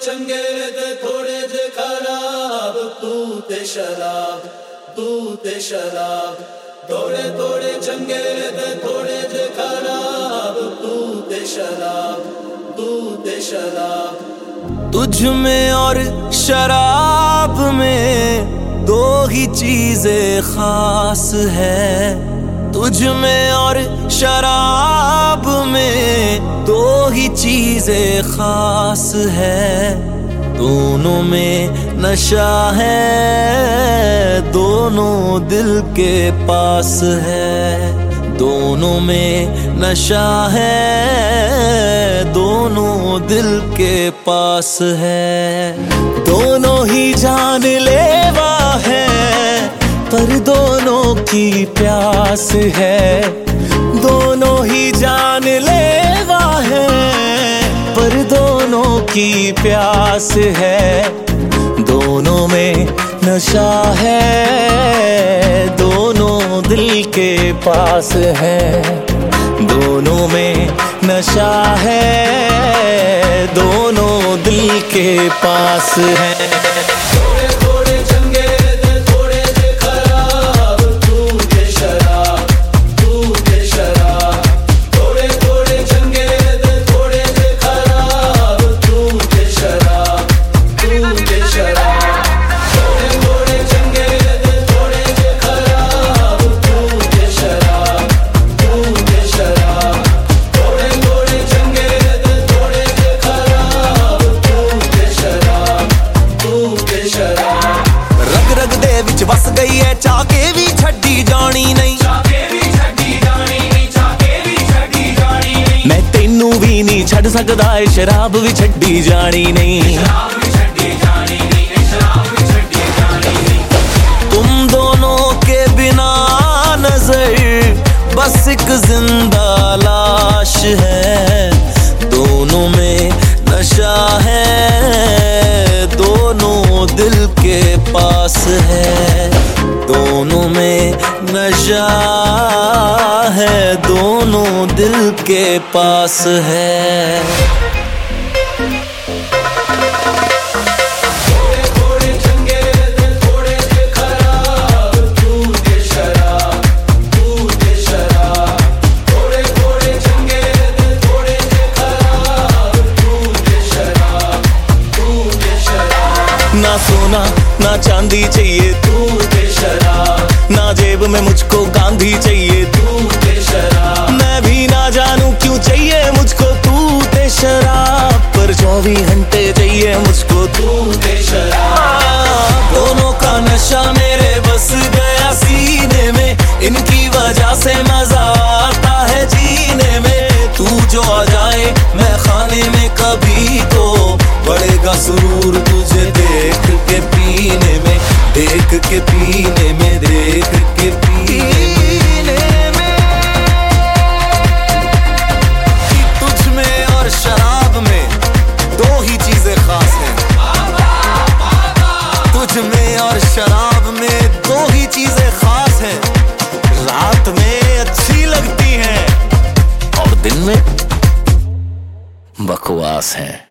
चंगे ते थोड़े जे खराब, तू ते शराब, तू ते शराब। थोड़े थोड़े चंगे ते थोड़े जे खराब, तू ते शराब, तू ते शराब। तुझ में और शराब में दो ही चीजें खास है। तुझ में और शराब में दो ही चीजें खास है। दोनों में नशा है, दोनों दिल के पास है। दोनों में नशा है, दोनों दिल के पास है। दोनों ही जानलेवा है, पर दोनों की प्यास है। दोनों ही जानलेवा है, पर दोनों की प्यास है। दोनों में नशा है, दोनों दिल के पास है। दोनों में नशा है, दोनों दिल के पास है। बस गई है चाके भी छड्डी जानी नहीं। मैं तेनू भी नहीं छड़ सकदा, शराब भी छड्डी जानी नहीं। तुम दोनों के बिना नजर बस एक जिंदा लाश है। दोनों में नशा है, दोनों दिल के पास है। दोनों में नशा है, दोनों दिल के पास है। ना सोना ना चांदी चाहिए, तू ते शराब। ना जेब में मुझको गांधी चाहिए, तू ते शराब। मैं भी ना जानूं क्यों चाहिए मुझको तू ते शराब, पर 24 घंटे चाहिए मुझको तू ते शराब। दोनों का नशा मेरे बस गया सीने में, इनकी वजह से मजा आता है जीने में। तू जो आ जाए मैं खाने में कभी तो बढ़ेगा सुरूर तुझे देख के पीने में, देख के पीने में, देख के पीने में। तुझ में और शराब में दो ही चीजें खास हैं। तुझ में और शराब में दो ही चीजें खास हैं। रात में अच्छी लगती हैं और दिन में बकवास हैं।